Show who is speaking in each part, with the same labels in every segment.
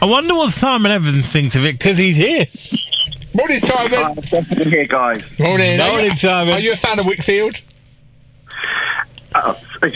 Speaker 1: I wonder what Simon Evans thinks of it, because he's here.
Speaker 2: Morning, Simon.
Speaker 3: Definitely here, guys.
Speaker 2: Morning.
Speaker 1: Morning, Simon.
Speaker 2: Are you a fan of Wickfield?
Speaker 3: I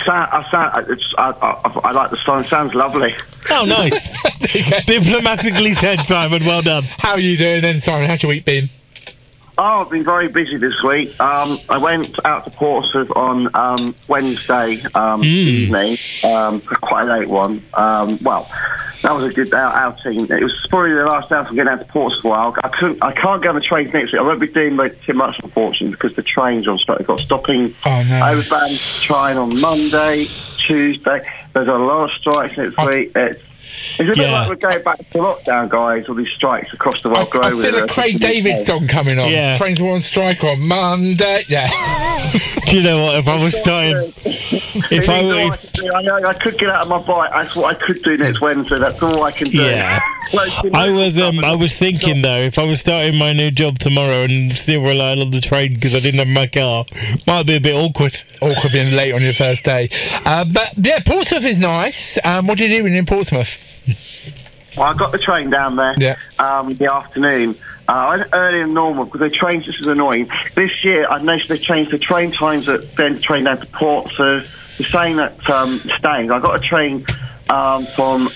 Speaker 3: like the song. Sounds lovely.
Speaker 1: Oh, nice. Diplomatically said, Simon. Well done.
Speaker 2: How are you doing then, Simon? How's your week been?
Speaker 3: Oh, I've been very busy this week. I went out to Portsmouth on Wednesday evening, quite a late one. Well, that was a good outing. It was probably the last day from getting out to Portsmouth for a while. I can't go on the trains next week. I won't be doing too much, unfortunately, because the trains are stopping. Overbound train on Monday, Tuesday. There's a lot of strikes next week. It's a bit like we're going back to lockdown, guys, all these strikes across the world.
Speaker 2: I feel a Craig David song coming on.
Speaker 1: Yeah.
Speaker 2: Trains were on strike on Monday. Yeah.
Speaker 1: Do you know what? If I was starting...
Speaker 3: I could get out of my bike. That's what I could do next Wednesday. That's all I can do.
Speaker 1: Yeah. I was thinking, though, if I was starting my new job tomorrow and still relying on the train because I didn't have my car, might be a bit awkward.
Speaker 2: Awkward being late on your first day. But, yeah, Portsmouth is nice. What did you do in Portsmouth?
Speaker 3: Well, I got the train down there in the afternoon. I went earlier than normal because they changed. This is annoying. This year, I've noticed they changed the train times at then train down to Portsmouth. The same at Staines. I got a train from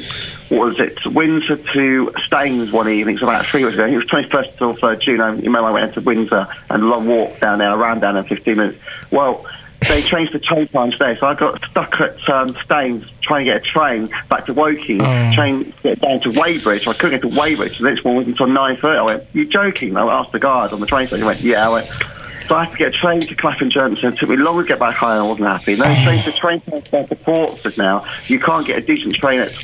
Speaker 3: Windsor to Staines one evening. It's about 3 weeks ago. It was 21st till 3rd June. I went into Windsor and a long walk down there. I ran down in 15 minutes. Well, they changed the train times there, so I got stuck at Staines trying to get a train back to Woking, train to get down to Weybridge. I couldn't get to Weybridge. The next one wasn't until 9:30. I went, "You joking?" I asked the guard on the train station. He went, "Yeah." I went, so I had to get a train to Clapham Junction. It took me longer to get back home. I wasn't happy. And then they changed the train times down to Portsmouth now. You can't get a decent train at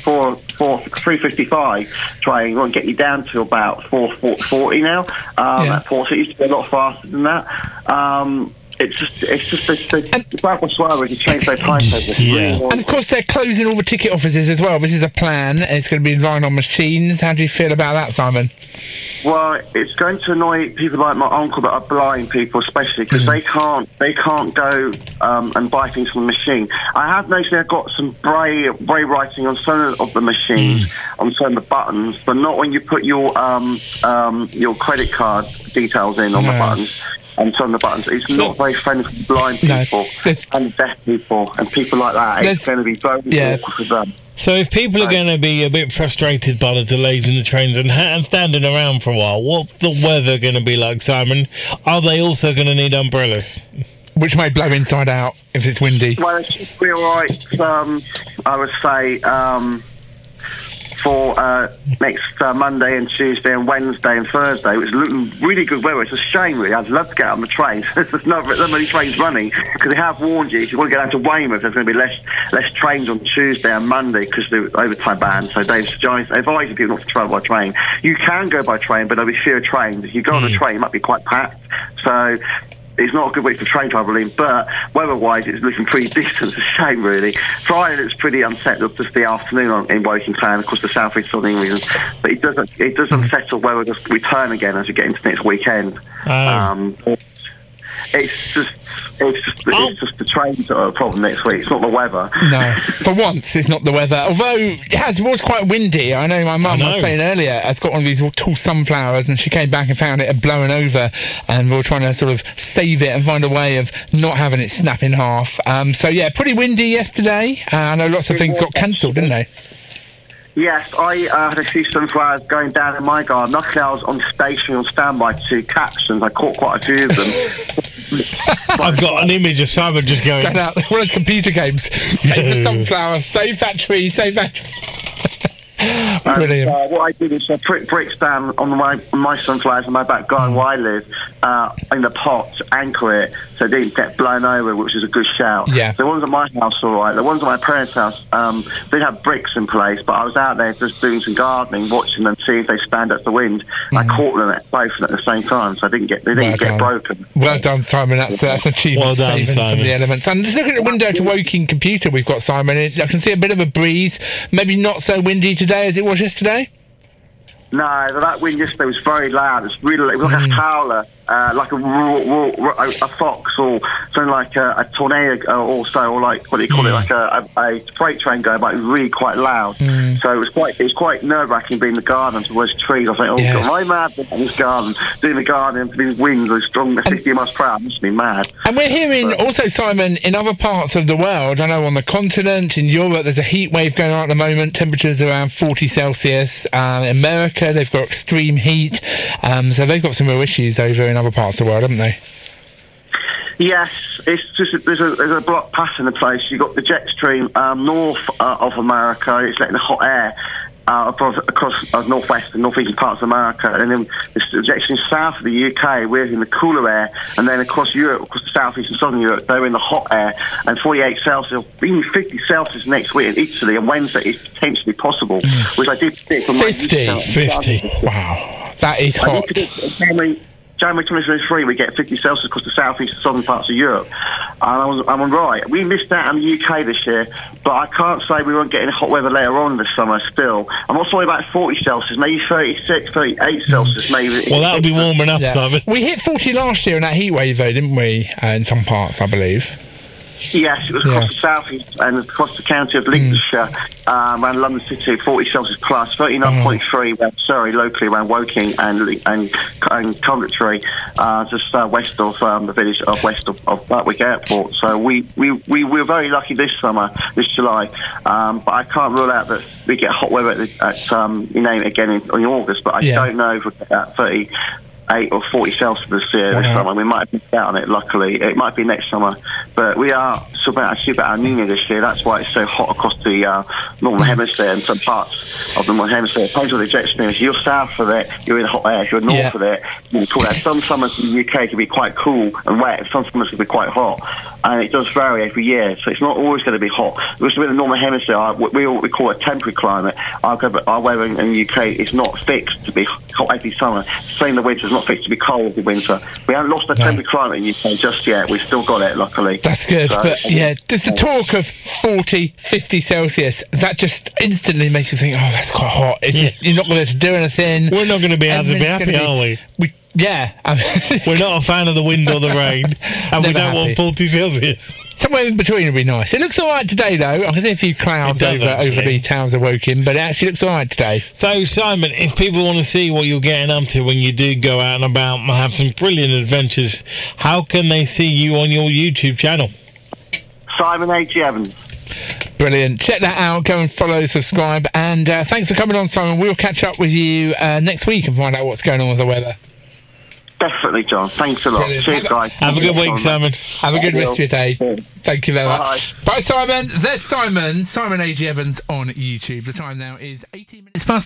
Speaker 3: 3:55 train. It won't get you down to about 4:40 now. At Portsmouth, it used to be a lot faster than that. It's just the Bible Swallow to change their timetables.
Speaker 1: Yeah.
Speaker 2: And of course they're closing all the ticket offices as well. This is a plan. It's going to be relying on machines. How do you feel about that, Simon?
Speaker 3: Well, it's going to annoy people like my uncle that are blind people, especially because they can't go and buy things from the machine. I have noticed they've got some braille writing on some of the machines, on some of the buttons, but not when you put your credit card details in on the buttons. And some of the buttons. It's not very friendly for blind people and deaf people and people like that. It's going to be very awkward for them.
Speaker 1: So if people are going to be a bit frustrated by the delays in the trains and standing around for a while, what's the weather going to be like, Simon? Are they also going to need umbrellas?
Speaker 2: Which may blow inside out if it's windy.
Speaker 3: Well, it should be all right, I would say, for next Monday and Tuesday and Wednesday and Thursday, which is looking really good weather. It's a shame, really. I'd love to get on the train. There's not many trains running because they have warned you if you want to get down to Weymouth, there's going to be less trains on Tuesday and Monday because the overtime ban. So they've advised people not to travel by train. You can go by train, but there'll be fewer trains. If you go on a train, it might be quite packed. So it's not a good week for train travelling, but weather-wise, it's looking pretty decent. It's a shame, really. Friday, it's pretty unsettled just the afternoon in Woking Town. Of course, the south east southern reasons, but it does unsettle where we'll just return again as we get into next weekend. It's just the trains that are a problem next week. It's not the weather.
Speaker 2: No, for once, it's not the weather. Although it was quite windy. I know my mum was saying earlier, has got one of these tall sunflowers, and she came back and found it had blown over, and we were trying to sort of save it and find a way of not having it snap in half. So yeah, pretty windy yesterday. I know lots of things got cancelled, didn't they?
Speaker 3: Yes, I had a few sunflowers going down in my garden. Luckily, I was on standby to catch them. I caught quite a few of them.
Speaker 1: I've got an image of Simon just going
Speaker 2: out. One of those computer games. Save the sunflower, save that tree, save that tree. Brilliant.
Speaker 3: What I did is I put bricks down on my sunflowers in my back garden where I live in the pot to anchor it so it didn't get blown over, which is a good shout.
Speaker 2: Yeah.
Speaker 3: The ones at my house all right. The ones at my parents' house did have bricks in place, but I was out there just doing some gardening, watching them, see if they stand up the wind. I caught them both at the same time, so they didn't get broken.
Speaker 2: Well done, Simon. That's an achievement.
Speaker 1: Well done,
Speaker 2: saving
Speaker 1: Simon.
Speaker 2: From the elements. And just looking at the window to Woking Computer we've got, Simon, I can see a bit of a breeze. Maybe not so windy today as it was yesterday.
Speaker 3: No, that wind yesterday was very loud. It was like a howler like a fox or something like a tornado or so, or like what do you call it, like a freight train going by. It was really quite loud. So it was quite nerve-wracking being in the garden towards trees. I was like, oh God, am I mad in this garden, doing the garden, and these winds are strong, 50 miles per hour, I must be mad. And
Speaker 2: we're hearing also, Simon, in other parts of the world, I know on the continent, in Europe, there's a heat wave going on at the moment, temperatures around 40 Celsius. In America, they've got extreme heat, so they've got some real issues over in other parts of the world, haven't they?
Speaker 3: Yes, it's just there's a block pass in the place. You've got the jet stream north of America. It's letting the hot air across northwest and northeastern parts of America, and then the jet stream south of the UK. We're in the cooler air, and then across Europe, across the southeast and southern Europe, they're in the hot air, and 48 Celsius, even 50 Celsius next week in Italy, and Wednesday is potentially possible, which I did predict.
Speaker 2: 50. Wow, that is hot.
Speaker 3: January 2023, we get 50 Celsius across the southeast and southern parts of Europe. And I'm right. We missed out on the UK this year, but I can't say we won't get any hot weather later on this summer still. I'm not sorry about 40 Celsius, maybe 36, 38 Celsius, maybe.
Speaker 1: Well, that'll be warm enough, Simon.
Speaker 2: We hit 40 last year in that heat wave, though, didn't we? In some parts, I believe.
Speaker 3: Yes, it was across the southeast and across the county of Lincolnshire, around London City, 40 Celsius plus, 39.3 around Surrey, locally around Woking and Coventry, just west of the village of west of Gatwick Airport. So we were very lucky this summer, this July, but I can't rule out that we get hot weather at you name it again in August, but I don't know if we'll get that 38 or 40 Celsius this year, this summer. We might have missed out on it, luckily. It might be next summer. But we are about our New Year this year. That's why it's so hot across the northern hemisphere and some parts of the northern hemisphere. It depends on the jet stream. If you're south of it, you're in hot air. If you're north of it, you call that. Some summers in the UK can be quite cool and wet. Some summers can be quite hot. And it does vary every year. So it's not always going to be hot. Because we're in the northern hemisphere, we call it temporary climate. Our weather in the UK is not fixed to be hot every summer. Same in the winter, it's not fixed to be cold every winter. We haven't lost the temporary climate in the UK just yet. We've still got it, luckily.
Speaker 2: That's good. So, but just the talk of 40, 50 Celsius, that just instantly makes you think, oh, that's quite hot. It's just, you're not going to be able to do anything.
Speaker 1: We're not going to be able to be happy, are we?
Speaker 2: We're
Speaker 1: not a fan of the wind or the rain, and we don't want 40 Celsius.
Speaker 2: Somewhere in between would be nice. It looks all right today, though. I can see a few clouds over the towns of Woking, but it actually looks all right today.
Speaker 1: So, Simon, if people want to see what you're getting up to when you do go out and about and have some brilliant adventures, how can they see you on your YouTube channel?
Speaker 3: Simon A.G. Evans.
Speaker 2: Brilliant. Check that out. Go and follow, subscribe, and thanks for coming on, Simon. We'll catch up with you next week and find out what's going on with the weather.
Speaker 3: Definitely, John. Thanks a lot.
Speaker 2: Brilliant.
Speaker 3: Cheers, guys.
Speaker 1: Have a good week, Simon.
Speaker 2: Have a good rest of your day. Thank you very much. Bye, Simon. There's Simon A.G. Evans on YouTube. The time now is 18 minutes past.